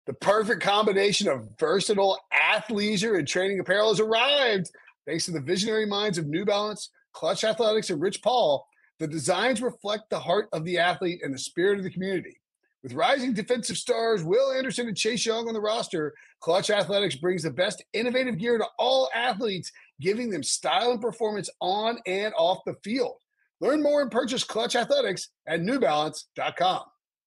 The perfect combination of versatile athleisure and training apparel has arrived. Thanks to the visionary minds of New Balance, Clutch Athletics, and Rich Paul, the designs reflect the heart of the athlete and the spirit of the community. With rising defensive stars Will Anderson and Chase Young on the roster, Clutch Athletics brings the best innovative gear to all athletes, giving them style and performance on and off the field. Learn more and purchase Clutch Athletics at newbalance.com.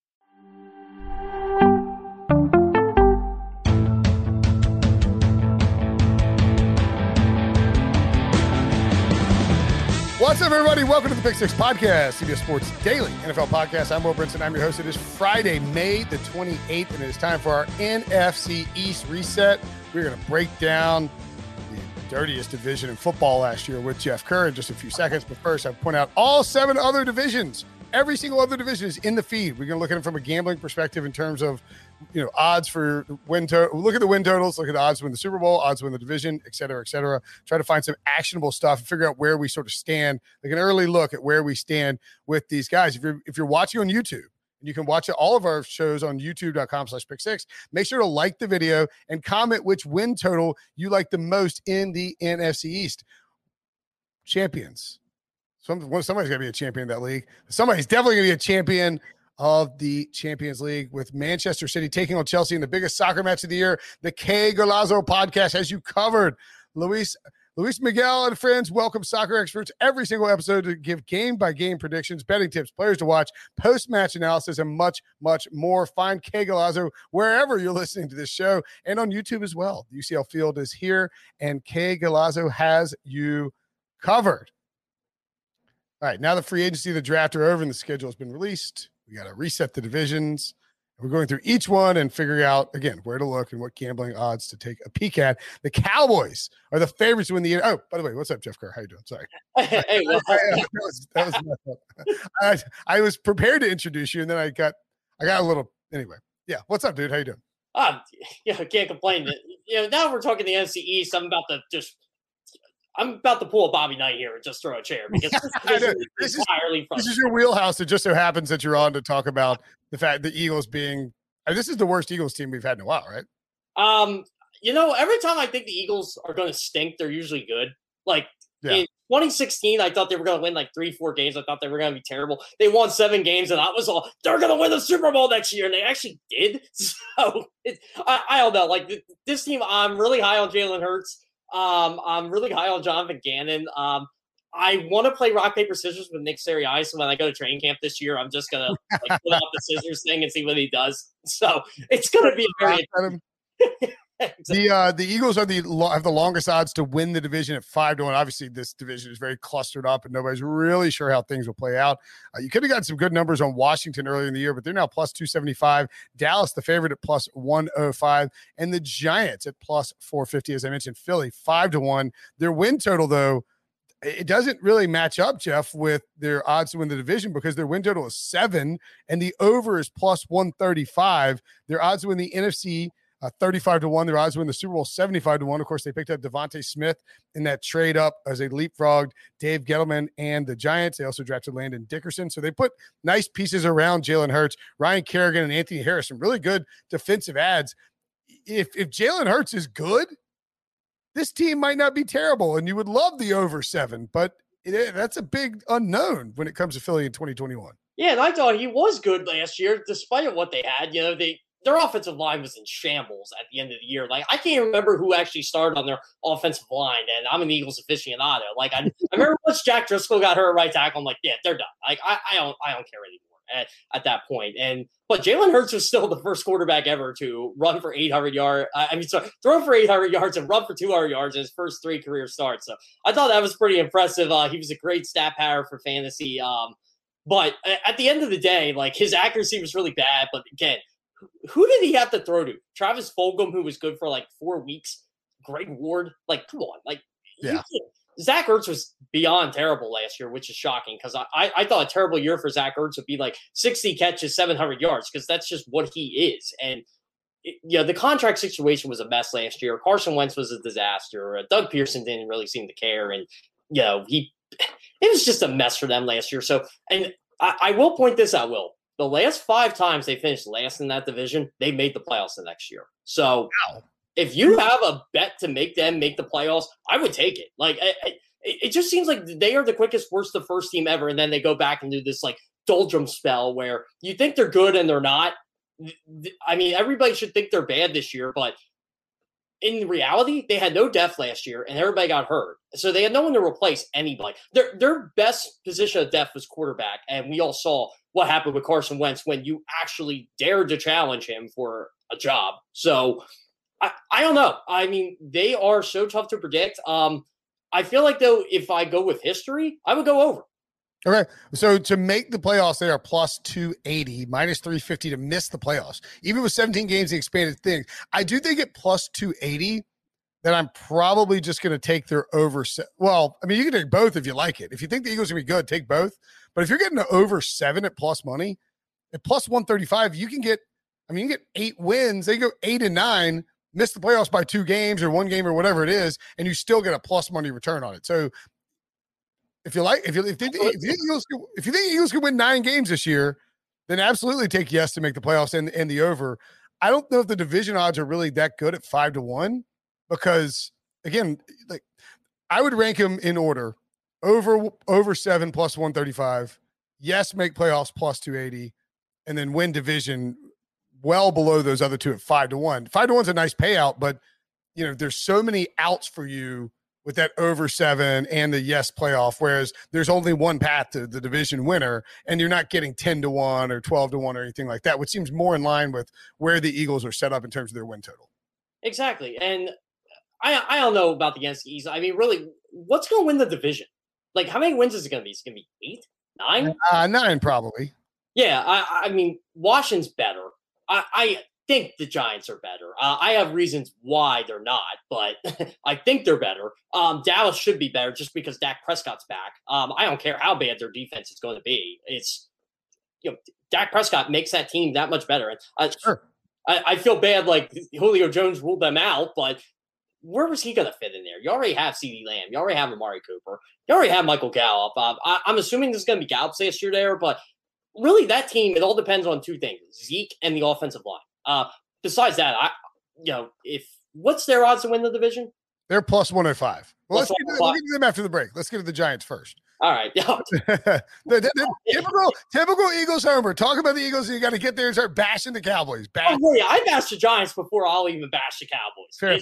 What's up, everybody? Welcome to the Pick Six Podcast, CBS Sports Daily NFL Podcast. I'm Will Brinson. I'm your host. It is Friday, May the 28th, and it is time for our NFC East reset. We're going to break down the dirtiest division in football last year with Jeff Kerr in just a few seconds. But first, I point out all 7 other divisions. Every single other division is in the feed. We're going to look at it from a gambling perspective in terms of, odds for win total. Look at the win totals, look at the odds to win the Super Bowl, odds to win the division, et cetera, et cetera. Try to find some actionable stuff and figure out where we sort of stand, like an early look at where we stand with these guys. If you're watching on YouTube, and you can watch all of our shows on youtube.com/pick6, make sure to like the video and comment which win total you like the most in the NFC East. Champions. Somebody's going to be a champion in that league. Somebody's definitely going to be a champion of the Champions League, with Manchester City taking on Chelsea in the biggest soccer match of the year. The K Golazo podcast has you covered. Luis Miguel and friends welcome soccer experts every single episode to give game-by-game predictions, betting tips, players to watch, post-match analysis, and much, much more. Find K Golazo wherever you're listening to this show and on YouTube as well. The UCL Field is here, and K Golazo has you covered. All right, now the free agency, the draft are over, and the schedule has been released. We got to reset the divisions. We're going through each one and figuring out, again, where to look and what gambling odds to take a peek at. The Cowboys are the favorites to win the year. Oh, by the way, what's up, Jeff Kerr? How you doing? Sorry. Hey, well, that was I was prepared to introduce you, and then I got a little – anyway. Yeah, what's up, dude? How you doing? Can't complain. Now we're talking the NFC East. I'm about to pull a Bobby Knight here and just throw a chair because this is your wheelhouse. It just so happens that you're on to talk about the fact the Eagles being this is the worst Eagles team we've had in a while, right? Every time I think the Eagles are going to stink, they're usually good. In 2016, I thought they were going to win 3-4 games. I thought they were going to be terrible. They won 7 games, and I was all, they're going to win the Super Bowl next year, and they actually did. So I don't know. This team, I'm really high on Jalen Hurts. I'm really high on Jonathan Gannon. I want to play rock, paper, scissors with Nick Sirianni. So when I go to training camp this year, I'm just going to pull out the scissors thing and see what he does. So it's going to be a very The Eagles have the longest odds to win the division at 5-1. Obviously, this division is very clustered up, and nobody's really sure how things will play out. You could have gotten some good numbers on Washington earlier in the year, but they're now plus 275. Dallas, the favorite, at plus 105, and the Giants at plus 450. As I mentioned, Philly 5-1. Their win total, though, it doesn't really match up, Jeff, with their odds to win the division because their win total is 7, and the over is plus 135. Their odds to win the NFC 35-1. Their odds to win the Super Bowl 75-1. Of course, they picked up Devontae Smith in that trade up as they leapfrogged Dave Gettleman and the Giants. They also drafted Landon Dickerson. So they put nice pieces around Jalen Hurts, Ryan Kerrigan, and Anthony Harrison. Really good defensive ads. If Jalen Hurts is good, this team might not be terrible, and you would love the over 7, but that's a big unknown when it comes to Philly in 2021. Yeah, and I thought he was good last year, despite what they had. Their offensive line was in shambles at the end of the year. I can't remember who actually started on their offensive line, and I'm an Eagles aficionado. I remember once Jack Driscoll got hurt at right tackle, I'm like, yeah, they're done. I don't care anymore at that point. But Jalen Hurts was still the first quarterback ever to run for 800 yards. Throw for 800 yards and run for 200 yards in his first 3 career starts. So I thought that was pretty impressive. He was a great stat pattern for fantasy. But at the end of the day, his accuracy was really bad. But again, who did he have to throw to? Travis Fulgham, who was good for 4 weeks. Greg Ward. Come on. Yeah. Zach Ertz was beyond terrible last year, which is shocking because I thought a terrible year for Zach Ertz would be 60 catches, 700 yards because that's just what he is. And the contract situation was a mess last year. Carson Wentz was a disaster. Doug Pearson didn't really seem to care. And, it was just a mess for them last year. So, and I will point this out, Will. the last 5 times they finished last in that division, they made the playoffs the next year. So if you have a bet to make them make the playoffs, I would take it. Like, it just seems like they are the quickest worst to first team ever, and then they go back and do this like doldrum spell where you think they're good and they're not. I mean, everybody should think they're bad this year, but in reality, they had no depth last year, and everybody got hurt. So they had no one to replace anybody. Their best position of depth was quarterback, and we all saw what happened with Carson Wentz when you actually dared to challenge him for a job. So I don't know. I mean, they are so tough to predict. I feel like, though, if I go with history, I would go over. Okay, so to make the playoffs, they are plus 280, minus 350 to miss the playoffs. Even with 17 games, the expanded thing. I do think at plus 280 that I'm probably just going to take their over. Well, I mean, you can take both if you like it. If you think the Eagles are going to be good, take both. But if you're getting to over 7 at plus money, at plus 135, you can get 8 wins. They go 8-9, miss the playoffs by 2 games or 1 game or whatever it is, and you still get a plus money return on it. So if you think the Eagles can win 9 games this year, then absolutely take yes to make the playoffs and the over. I don't know if the division odds are really that good at 5-1 because, again, like I would rank them in order: over 7 plus 135, yes make playoffs plus 280, and then win division well below those other two at 5-1. 5-1 is a nice payout, but there's so many outs for you with that over 7 and the yes playoff, whereas there's only one path to the division winner, and you're not getting 10-1 or 12-1 or anything like that, which seems more in line with where the Eagles are set up in terms of their win total. Exactly. And I don't know about the NFCs. I mean, really, what's going to win the division? Like, how many wins is it going to be? Is it going to be 8, 9? 9 probably. Yeah, I mean, Washington's better. I think the Giants are better. I have reasons why they're not, but I think they're better. Dallas should be better just because Dak Prescott's back. I don't care how bad their defense is going to be. It's Dak Prescott makes that team that much better. Sure. I feel bad like Julio Jones ruled them out, but where was he going to fit in there? You already have CeeDee Lamb. You already have Amari Cooper. You already have Michael Gallup. I'm assuming this is going to be Gallup's last year there, but really that team, it all depends on 2 things: Zeke and the offensive line. Besides that, if what's their odds to win the division? They're plus 105. Well, let's get to them after the break. Let's get to the Giants first. All right. Typical Eagles homer. Talk about the Eagles, and you got to get there and start bashing the Cowboys. Oh, yeah, I bash the Giants before I'll even bash the Cowboys. Fair.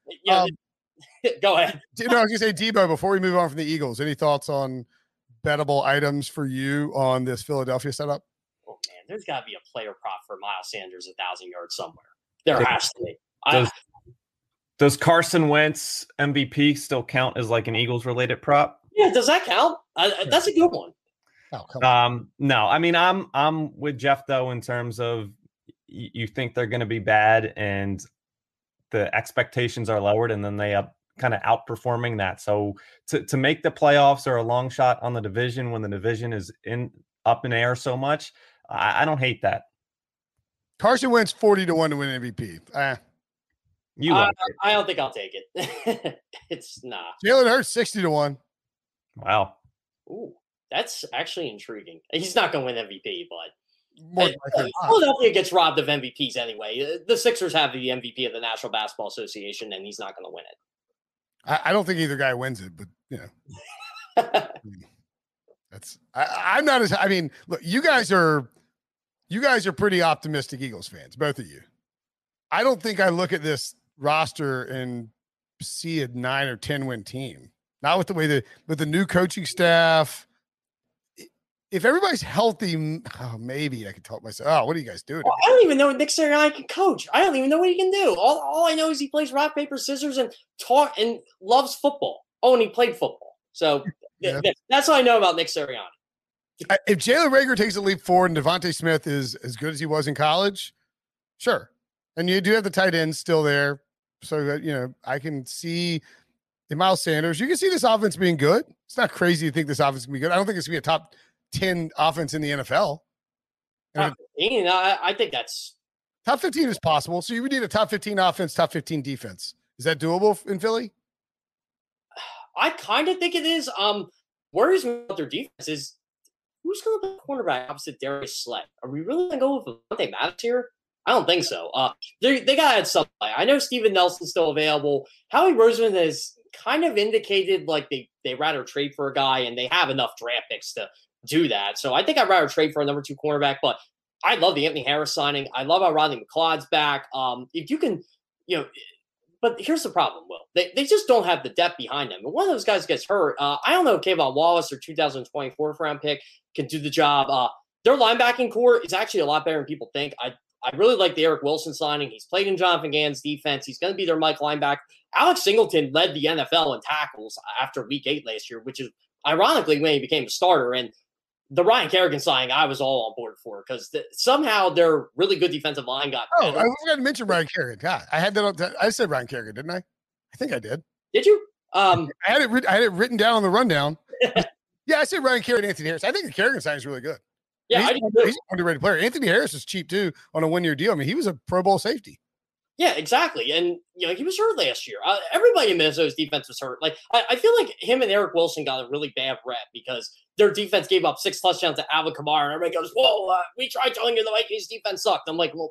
Go ahead. I was going to say, Debo, before we move on from the Eagles, any thoughts on bettable items for you on this Philadelphia setup? Oh, man, there's got to be a player prop for Miles Sanders 1,000 yards somewhere. There has to be. Does Carson Wentz MVP still count as like an Eagles-related prop? Yeah, does that count? That's a good one. Oh, come on. No, I mean I'm with Jeff though in terms of you think they're going to be bad and the expectations are lowered, and then they are kind of outperforming that. So to make the playoffs or a long shot on the division when the division is up in air so much, I don't hate that. Carson Wentz 40-1 to win MVP. I don't think I'll take it. It's nah. Jalen Hurts 60-1. Wow. Ooh, that's actually intriguing. He's not going to win MVP, but Philadelphia gets robbed of MVPs anyway. The Sixers have the MVP of the National Basketball Association, and he's not going to win it. I don't think either guy wins it, but I'm not as. I mean, look, you guys are pretty optimistic Eagles fans, both of you. I don't think I look at this roster and see a 9 or 10 win team. Not with the way with the new coaching staff. If everybody's healthy, maybe I could talk myself. Oh, what are you guys doing? Well, I don't even know Nick Sirianni can coach. I don't even know what he can do. All I know is he plays rock, paper, scissors and loves football. Oh, and he played football. So that's all I know about Nick Sirianni. If Jalen Reagor takes a leap forward and Devontae Smith is as good as he was in college, sure. And you do have the tight ends still there. So that, I can see Miles Sanders. You can see this offense being good. It's not crazy to think this offense can be good. I don't think it's going to be a top 10 offense in the NFL. Top 15, I think that's top 15 is possible. So you would need a top 15 offense, top 15 defense. Is that doable in Philly? I kind of think it is. Worries me about their defense is who's going to play cornerback opposite Darius Slay? Are we really going to go with Avonte Maddox here? I don't think so. They got to add something. I know Steven Nelson's still available. Howie Roseman has kind of indicated like they rather trade for a guy, and they have enough draft picks to do that. So I think I'd rather trade for a number 2 cornerback, but I love the Anthony Harris signing. I love how Rodney McLeod's back. If you can, but here's the problem, Will. They just don't have the depth behind them. And one of those guys gets hurt. I don't know if Kayvon Wallace, or 2024 round pick, can do the job. Their linebacking core is actually a lot better than people think. I really like the Eric Wilson signing. He's played in Jonathan Gannon's defense. He's going to be their Mike linebacker. Alex Singleton led the NFL in tackles after week 8 last year, which is ironically when he became a starter. And the Ryan Kerrigan signing, I was all on board for, because somehow their really good defensive line got better. I forgot to mention Ryan Kerrigan. God, I had that. I said Ryan Kerrigan, didn't I? I think I did. Did you? I had it written down on the rundown. Yeah, I said Ryan Kerrigan and Anthony Harris. I think the Kerrigan signing is really good. Yeah, he's an underrated player. Anthony Harris is cheap too on a 1-year deal. I mean, he was a Pro Bowl safety. Yeah, exactly. And, he was hurt last year. Everybody in Minnesota's defense was hurt. Like, I feel like him and Eric Wilson got a really bad rep because their defense gave up 6 touchdowns to Alvin Kamara. And everybody goes, whoa, we tried telling you the Vikings defense sucked. I'm like, well,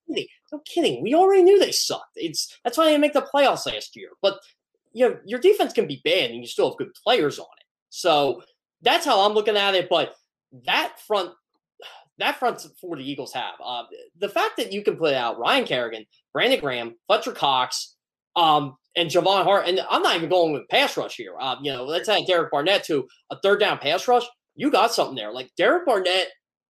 no kidding. We already knew they sucked. That's why they didn't make the playoffs last year. But, your defense can be bad and you still have good players on it. So that's how I'm looking at it. But that front four the Eagles have. The fact that you can put out Ryan Kerrigan, Brandon Graham, Fletcher Cox, and Javon Hart, and I'm not even going with pass rush here. Let's add Derek Barnett to a 3rd down pass rush. You got something there. Like, Derek Barnett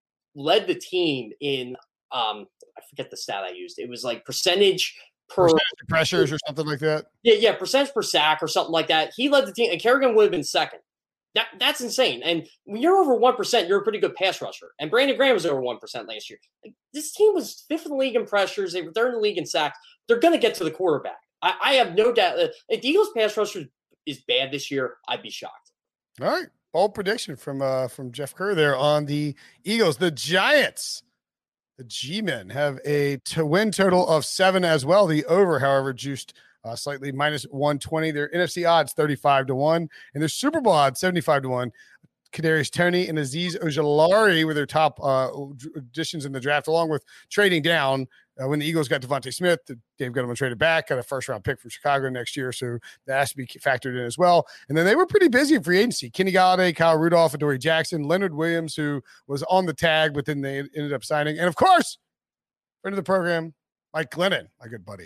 led the team in, I forget the stat I used. It was like percentage pressures or something like that. Yeah, percentage per sack or something like that. He led the team, and Kerrigan would have been 2nd. That's insane. And when you're over 1%, you're a pretty good pass rusher. And Brandon Graham was over 1% last year. Like, this team was 5th in the league in pressures. They were 3rd in the league in sacks. They're going to get to the quarterback. I have no doubt. If the Eagles pass rusher is bad this year, I'd be shocked. All right. Bold prediction from Jeff Kerr there on the Eagles. The Giants, the G-men, have a win total of 7 as well. The over, however, juiced slightly minus 120. Their NFC odds 35-1, and their Super Bowl odds 75-1. Kadarius Toney and Azeez Ojulari were their top additions in the draft, along with trading down when the Eagles got Devontae Smith. Dave Gettleman traded back, got a 1st-round pick from Chicago next year, so that has to be factored in as well. And then they were pretty busy in free agency. Kenny Golladay, Kyle Rudolph, Adoree Jackson, Leonard Williams, who was on the tag, but then they ended up signing. And, of course, friend of the program, Mike Glennon, my good buddy.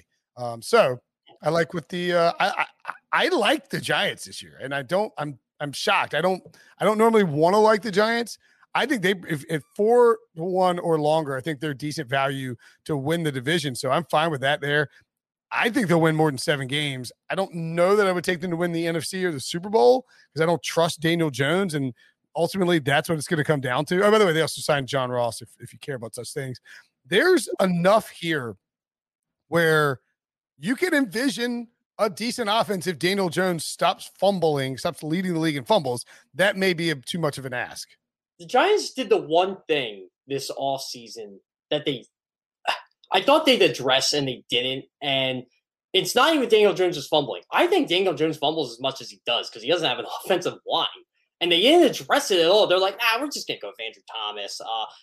So I like with the I like the Giants this year, and I'm shocked. I don't normally want to like the Giants. I think if 4-1 or longer, I think they're decent value to win the division. So I'm fine with that there. I think they'll win more than 7 games. I don't know that I would take them to win the NFC or the Super Bowl because I don't trust Daniel Jones, and ultimately that's what it's going to come down to. Oh, by the way, they also signed John Ross if you care about such things. There's enough here where you can envision a decent offense if Daniel Jones stops leading the league in fumbles. That may be too much of an ask. The Giants did the one thing this offseason that I thought they'd address and they didn't. And it's not even Daniel Jones is fumbling. I think Daniel Jones fumbles as much as he does because he doesn't have an offensive line. And they didn't address it at all. They're like, we're just going to go with Andrew Thomas.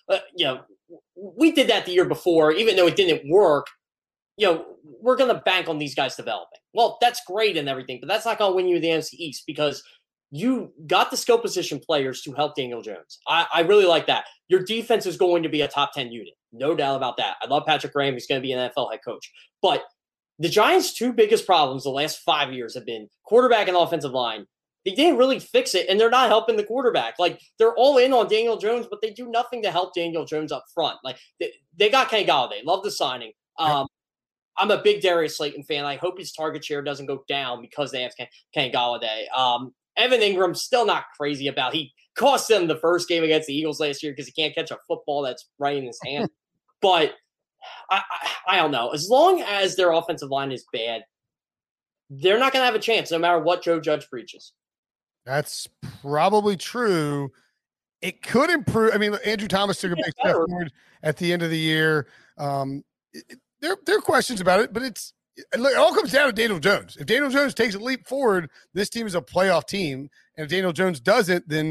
We did that the year before, even though it didn't work. We're going to bank on these guys developing. Well, that's great and everything, but that's not going to win you the NFC East because you got the skill position players to help Daniel Jones. I really like that. Your defense is going to be a top 10 unit. No doubt about that. I love Patrick Graham. He's going to be an NFL head coach. But the Giants' 2 biggest problems the last 5 years have been quarterback and offensive line. They didn't really fix it, and they're not helping the quarterback. Like, they're all in on Daniel Jones, but they do nothing to help Daniel Jones up front. Like, they got Kenny Golladay. Love the signing. I'm a big Darius Slayton fan. I hope his target share doesn't go down because they have Kenny Golladay. Evan Ingram, still not crazy about. He cost them the first game against the Eagles last year because he can't catch a football that's right in his hand. But I don't know. As long as their offensive line is bad, they're not going to have a chance no matter what Joe Judge preaches. That's probably true. It could improve. I mean, Andrew Thomas took a big step forward at the end of the year. There are questions about it, but it all comes down to Daniel Jones. If Daniel Jones takes a leap forward, this team is a playoff team. And if Daniel Jones doesn't, then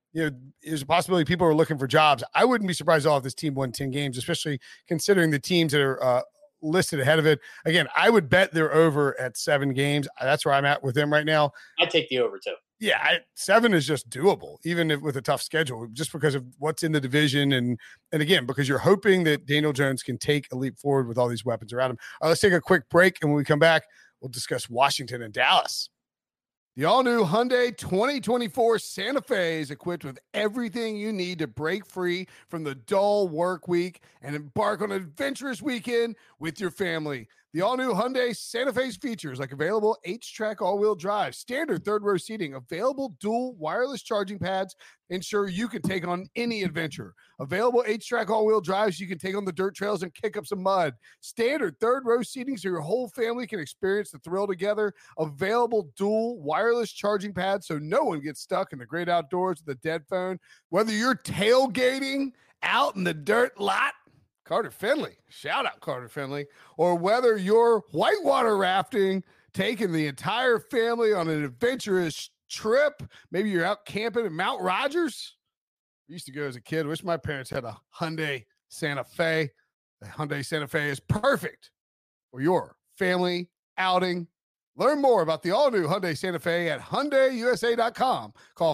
there's a possibility people are looking for jobs. I wouldn't be surprised at all if this team won 10 games, especially considering the teams that are listed ahead of it. Again, I would bet they're over at 7 games. That's where I'm at with them right now. I take the over too. Yeah, 7 is just doable, even with a tough schedule, just because of what's in the division. And again, because you're hoping that Daniel Jones can take a leap forward with all these weapons around him. Let's take a quick break. And when we come back, we'll discuss Washington and Dallas. The all-new Hyundai 2024 Santa Fe is equipped with everything you need to break free from the dull work week and embark on an adventurous weekend with your family. The all-new Hyundai Santa Fe's features like available H-Track all-wheel drive, standard third-row seating, available dual wireless charging pads, ensure you can take on any adventure. Available H-Track all-wheel drives you can take on the dirt trails and kick up some mud. Standard third-row seating so your whole family can experience the thrill together. Available dual wireless charging pads so no one gets stuck in the great outdoors with a dead phone. Whether you're tailgating out in the dirt lot, Carter Finley, shout out Carter Finley, or whether you're whitewater rafting, taking the entire family on an adventurous trip, maybe you're out camping in Mount Rogers. I used to go as a kid. Wish my parents had a Hyundai Santa Fe. The Hyundai Santa Fe is perfect for your family outing. Learn more about the all-new Hyundai Santa Fe at HyundaiUSA.com. Call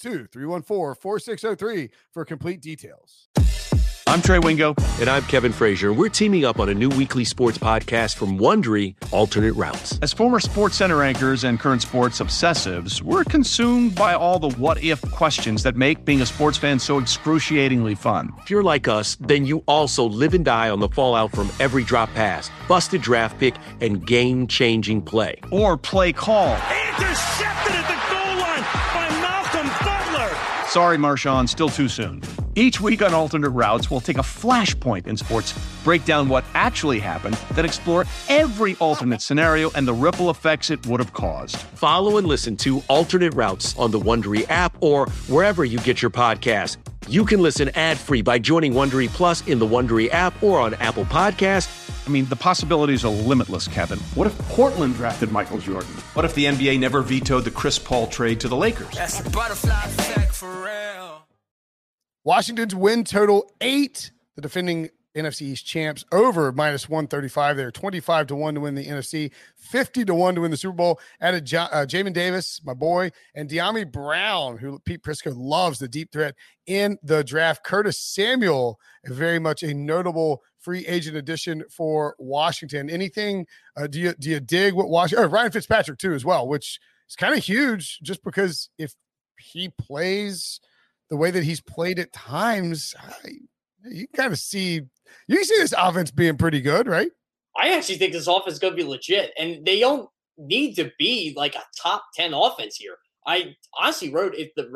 562-314-4603 for complete details. I'm Trey Wingo. And I'm Kevin Frazier. We're teaming up on a new weekly sports podcast from Wondery, Alternate Routes. As former Sports Center anchors and current sports obsessives, we're consumed by all the what-if questions that make being a sports fan so excruciatingly fun. If you're like us, then you also live and die on the fallout from every drop pass, busted draft pick, and game-changing play. Or play call. Intercepted at the goal line by Malcolm Butler. Sorry, Marshawn, still too soon. Each week on Alternate Routes, we'll take a flashpoint in sports, break down what actually happened, then explore every alternate scenario and the ripple effects it would have caused. Follow and listen to Alternate Routes on the Wondery app or wherever you get your podcasts. You can listen ad-free by joining Wondery Plus in the Wondery app or on Apple Podcasts. I mean, the possibilities are limitless, Kevin. What if Portland drafted Michael Jordan? What if the NBA never vetoed the Chris Paul trade to the Lakers? That's a butterfly effect for real. Washington's win total 8. The defending NFC East champs over -135. They're 25-1 to win the NFC, 50-1 to win the Super Bowl. Added Jamin Davis, my boy, and De'Ami Brown, who Pete Prisco loves, the deep threat in the draft. Curtis Samuel, very much a notable free agent addition for Washington. Anything? Do you dig what Washington? Oh, Ryan Fitzpatrick too, as well, which is kind of huge, just because if he plays the way that he's played at times, you kind of see this offense being pretty good, right? I actually think this offense is going to be legit, and they don't need to be like a top 10 offense here. I honestly wrote, if the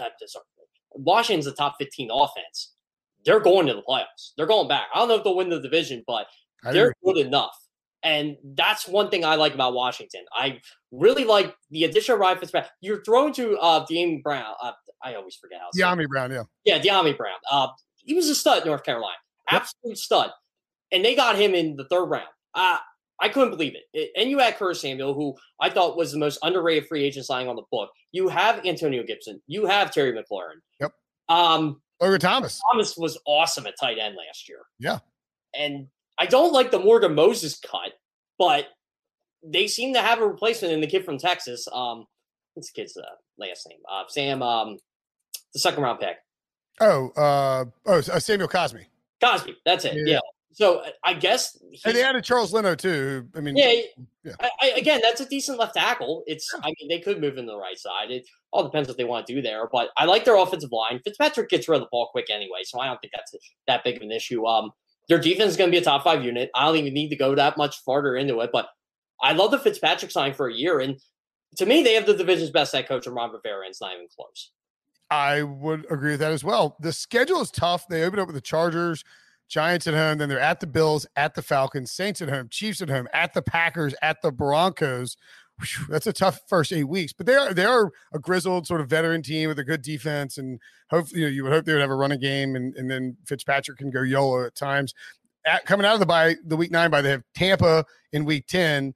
Washington's a top 15 offense, they're going to the playoffs. They're going back. I don't know if they'll win the division, but they're good enough. And that's one thing I like about Washington. I really like the addition of Ryan Fitzpatrick. You're throwing to De'Ami Brown. I always forget how. De'Ami Brown, yeah. Yeah, De'Ami Brown. He was a stud in North Carolina. Absolute stud. And they got him in the 3rd round. I couldn't believe it. And you had Curtis Samuel, who I thought was the most underrated free agent signing on the book. You have Antonio Gibson. You have Terry McLaurin. Yep. Logan Thomas. Thomas was awesome at tight end last year. Yeah. And I don't like the Morgan Moses cut, but they seem to have a replacement in the kid from Texas. What's the kid's last name? Sam, the 2nd round pick. Samuel Cosmi. Cosby, that's it. Yeah. So I guess and they added Charles Leno too. I mean, again, that's a decent left tackle. I mean, they could move in the right side. It all depends what they want to do there. But I like their offensive line. Fitzpatrick gets rid of the ball quick anyway, so I don't think that's that big of an issue. Their defense is going to be a top 5 unit. I don't even need to go that much farther into it, but I love the Fitzpatrick sign for a year. And to me, they have the division's best head coach, and Ron Rivera, and it's not even close. I would agree with that as well. The schedule is tough. They open up with the Chargers, Giants at home, then they're at the Bills, at the Falcons, Saints at home, Chiefs at home, at the Packers, at the Broncos. Whew, that's a tough first 8 weeks, but they are a grizzled sort of veteran team with a good defense, and hopefully you would hope they would have a running game, and then Fitzpatrick can go YOLO at times. Coming out of the week 9 bye, they have Tampa in week 10.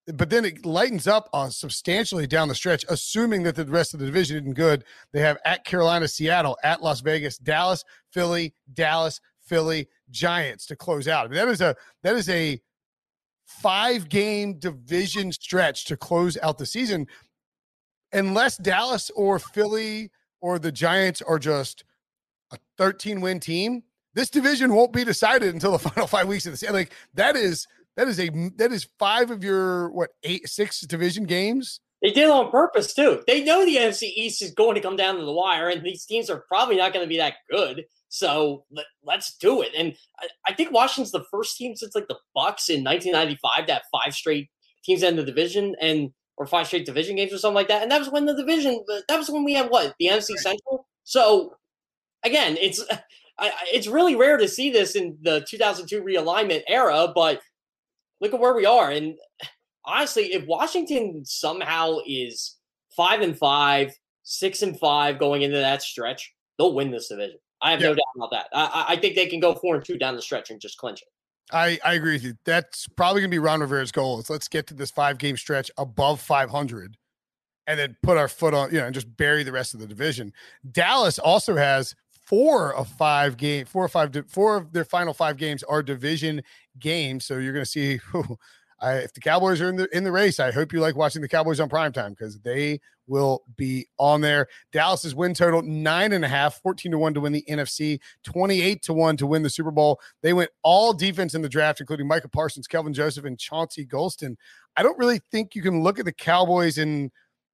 but then it lightens up substantially down the stretch, assuming that the rest of the division isn't good. They have at Carolina, Seattle, at Las Vegas, Dallas, Philly, Giants to close out. I mean, that is a 5-game division stretch to close out the season. Unless Dallas or Philly or the Giants are just a 13-win team, this division won't be decided until the final 5 weeks of the season. Like that is 5 of your 6 division games. They did it on purpose too. They know the NFC East is going to come down to the wire, and these teams are probably not going to be that good. So let's do it. And I think Washington's the first team since like the Bucks in 1995 to have 5 straight teams in the division or 5 straight division games or something like that. And that was when we had the NFC Central. So again, it's really rare to see this in the 2002 realignment era, but look at where we are. And honestly, if Washington somehow is 5-5, 6-5 going into that stretch, they'll win this division. I have no doubt about that. I think they can go 4-2 down the stretch and just clinch it. I agree with you. That's probably going to be Ron Rivera's goal. Is let's get to this 5-game stretch above 500 and then put our foot on, and just bury the rest of the division. Dallas also has 4 of their final 5 games are division games. So you're going to see if the Cowboys are in the race, I hope you like watching the Cowboys on primetime because they will be on there. Dallas's win total 9.5, 14-1 to win the NFC, 28-1 to win the Super Bowl. They went all defense in the draft, including Micah Parsons, Kelvin Joseph, and Chauncey Golston. I don't really think you can look at the Cowboys I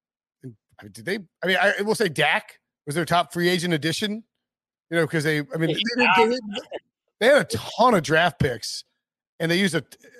will say Dak was their top free agent addition, because they had a ton of draft picks and they used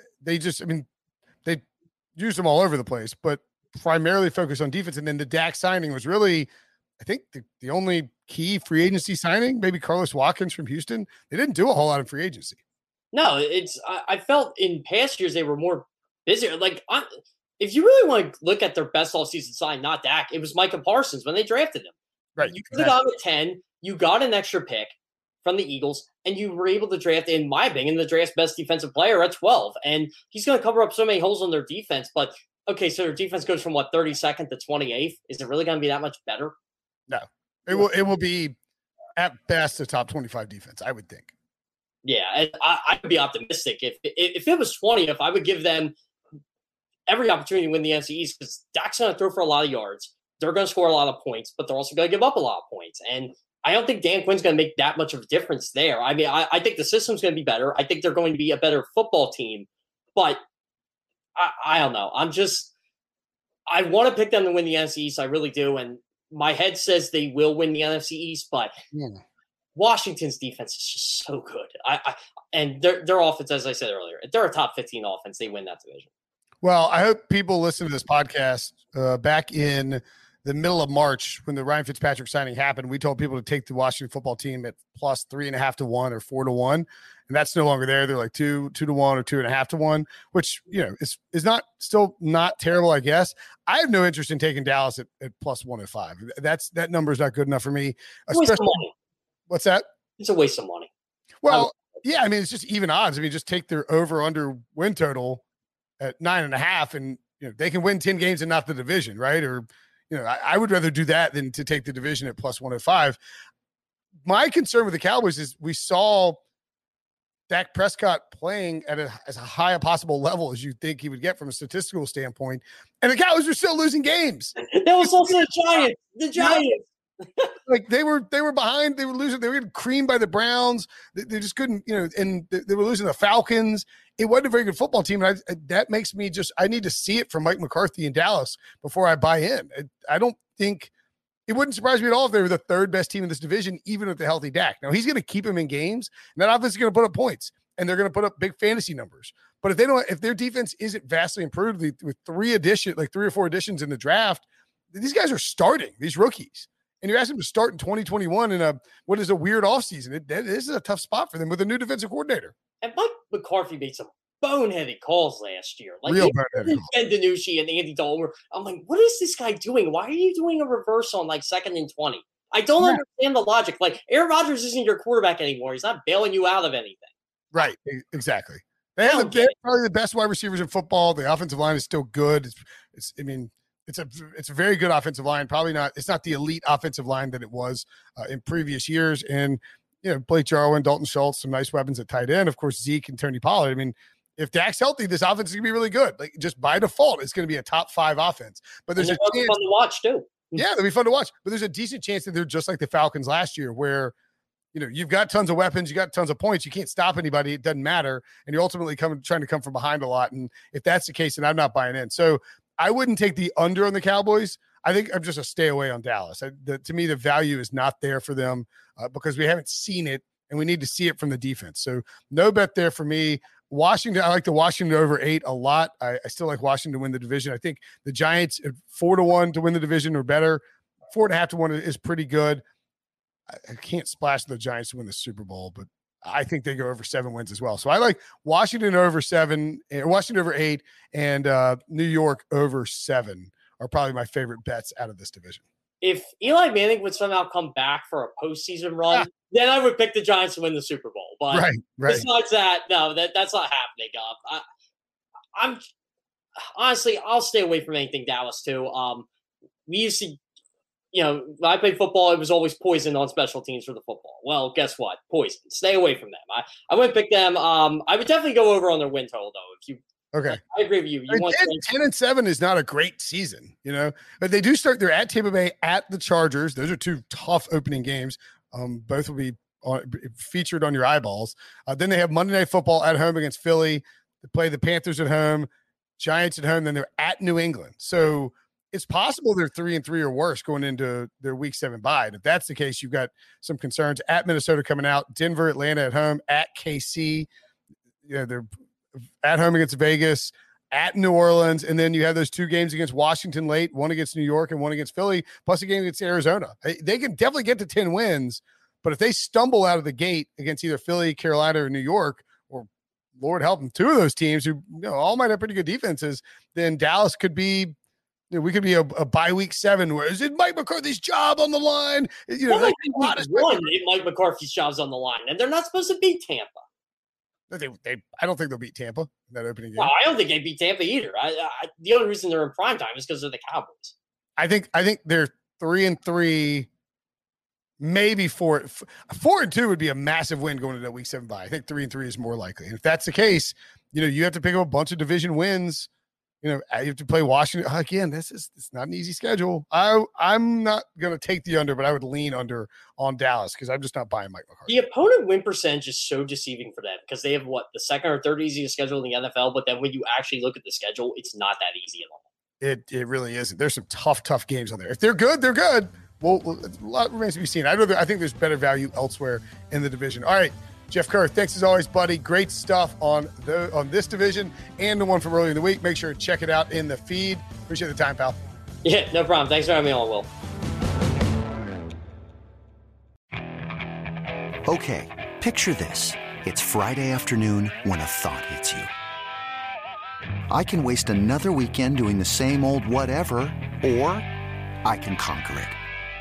them all over the place, but primarily focused on defense. And then the Dak signing was really, I think, the only key free agency signing, maybe Carlos Watkins from Houston. They didn't do a whole lot of free agency. No, I felt in past years they were more busy. Like, if you really want to look at their best offseason sign, not Dak, it was Micah Parsons when they drafted him. Right. You could have gone at 10, you got an extra pick from the Eagles, and you were able to draft, in my opinion, the draft's best defensive player at 12. And he's going to cover up so many holes on their defense. But, okay, so their defense goes from, 32nd to 28th? Is it really going to be that much better? No. It will be, at best, a top 25 defense, I would think. Yeah, I'd be optimistic. If it was 20th, I would give them every opportunity to win the NFC East because Dak's going to throw for a lot of yards. They're going to score a lot of points, but they're also going to give up a lot of points. And I don't think Dan Quinn's going to make that much of a difference there. I mean, I think the system's going to be better. I think they're going to be a better football team, but I don't know. I want to pick them to win the NFC East. I really do. And my head says they will win the NFC East, but Washington's defense is just so good. And their offense, as I said earlier, if they're a top 15 offense, they win that division. Well, I hope people listen to this podcast back in the middle of March when the Ryan Fitzpatrick signing happened. We told people to take the Washington football team at plus 3.5 to 1 or 4 to 1. And that's no longer there. They're like 2 to 1 or 2.5 to 1, which, is still not terrible, I guess. I have no interest in taking Dallas at plus 105. That number is not good enough for me. Especially, what's that? It's a waste of money. Well, yeah, I mean, it's just even odds. I mean, just take their over-under win total at 9.5 and, they can win 10 games and not the division, right? Or, I would rather do that than to take the division at plus 105. My concern with the Cowboys is we saw Dak Prescott playing at as high a possible level as you think he would get from a statistical standpoint, and the Cowboys were still losing games. That was also the Giants. The Giants. Like they were behind. They were losing. They were getting creamed by the Browns. They just couldn't, and they were losing the Falcons. It wasn't a very good football team. And that makes me I need to see it from Mike McCarthy in Dallas before I buy in. I don't think it wouldn't surprise me at all if they were the 3rd best team in this division, even with the healthy Dak. Now he's going to keep him in games, and that offense is going to put up points, and they're going to put up big fantasy numbers. But if their defense isn't vastly improved with 3 or 4 additions in the draft, these guys are starting, these rookies. And you're asking them to start in 2021 in what is a weird offseason. This is a tough spot for them with a new defensive coordinator. And Mike McCarthy made some boneheaded calls last year. Like real boneheaded calls. Ben DiNucci and Andy Dalton. I'm like, what is this guy doing? Why are you doing a reverse on 2nd and 20? I don't understand the logic. Like, Aaron Rodgers isn't your quarterback anymore. He's not bailing you out of anything. Right. Exactly. They have probably the best wide receivers in football. The offensive line is still good. It's a very good offensive line. It's not the elite offensive line that it was in previous years. And, Blake Jarwin, Dalton Schultz, some nice weapons at tight end. Of course, Zeke and Tony Pollard. I mean, if Dak's healthy, this offense is going to be really good. Like, just by default, it's going to be a top 5 offense. But there's fun to watch too. Yeah, it'll be fun to watch. But there's a decent chance that they're just like the Falcons last year, where you've got tons of weapons, you got tons of points, you can't stop anybody, it doesn't matter, and you're ultimately trying to come from behind a lot. And if that's the case, then I'm not buying in. So I wouldn't take the under on the Cowboys. I think I'm just a stay away on Dallas. To me, the value is not there for them because we haven't seen it, and we need to see it from the defense. So no bet there for me. Washington, I like the Washington over 8 a lot. I still like Washington to win the division. I think the Giants 4-1 to win the division or better. 4.5 to 1 is pretty good. I can't splash the Giants to win the Super Bowl, but I think they go over 7 wins as well. So I like Washington over 8, and New York over 7 are probably my favorite bets out of this division. If Eli Manning would somehow come back for a postseason run, then I would pick the Giants to win the Super Bowl. But right. Besides that, no, that's not happening. I'm honestly, I'll stay away from anything Dallas too. We used to, when I played football, it was always poison on special teams for the football. Well, guess what? Poison. Stay away from them. I wouldn't pick them. I would definitely go over on their win total though. Okay. I agree with you. 10-7 is not a great season, but they do start. They're at Tampa Bay, at the Chargers. Those are 2 tough opening games. Both will be featured on your eyeballs. Then they have Monday Night Football at home against Philly. They play the Panthers at home, Giants at home. Then they're at New England. So it's possible they're 3-3 or worse going into their Week 7 bye. And if that's the case, you've got some concerns. At Minnesota coming out, Denver, Atlanta at home, at KC. They're at home against Vegas, at New Orleans, and then you have those 2 games against Washington late, one against New York and one against Philly, plus a game against Arizona. They can definitely get to 10 wins, but if they stumble out of the gate against either Philly, Carolina, or New York, or Lord help them, 2 of those teams who all might have pretty good defenses, then Dallas could be we could be a bye week 7 where is it Mike McCarthy's job on the line? Mike McCarthy's job's on the line, and they're not supposed to beat Tampa. I don't think they'll beat Tampa in that opening game. No, I don't think they beat Tampa either. The only reason they're in prime time is because of the Cowboys. I think they're 3-3, maybe 4-2 would be a massive win going into that Week 7 bye. I think 3-3 is more likely. And if that's the case, you have to pick up a bunch of division wins. You have to play Washington again. It's not an easy schedule. I'm not going to take the under, but I would lean under on Dallas because I'm just not buying Mike McCarthy. The opponent win percentage is so deceiving for them because they have the second or third easiest schedule in the NFL. But then when you actually look at the schedule, it's not that easy at all. It really isn't. There's some tough games on there. If they're good, they're good. Well, a lot remains to be seen. I think there's better value elsewhere in the division. All right. Jeff Kerr, thanks as always, buddy. Great stuff on this division and the one from earlier in the week. Make sure to check it out in the feed. Appreciate the time, pal. Yeah, no problem. Thanks for having me on, Will. Okay, picture this. It's Friday afternoon when a thought hits you. I can waste another weekend doing the same old whatever, or I can conquer it.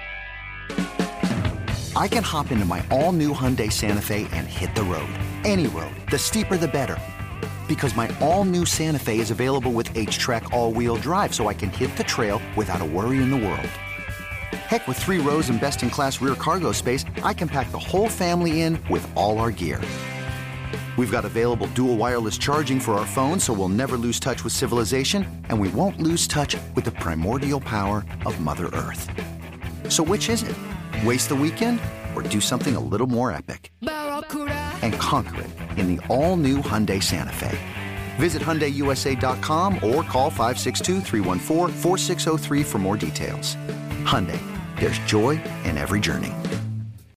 I can hop into my all-new Hyundai Santa Fe and hit the road. Any road. The steeper, the better. Because my all-new Santa Fe is available with H-Track all-wheel drive, so I can hit the trail without a worry in the world. Heck, with 3 rows and best-in-class rear cargo space, I can pack the whole family in with all our gear. We've got available dual wireless charging for our phones, so we'll never lose touch with civilization, and we won't lose touch with the primordial power of Mother Earth. So which is it? Waste the weekend or do something a little more epic and conquer it in the all-new Hyundai Santa Fe. Visit HyundaiUSA.com or call 562-314-4603 for more details. Hyundai, there's joy in every journey.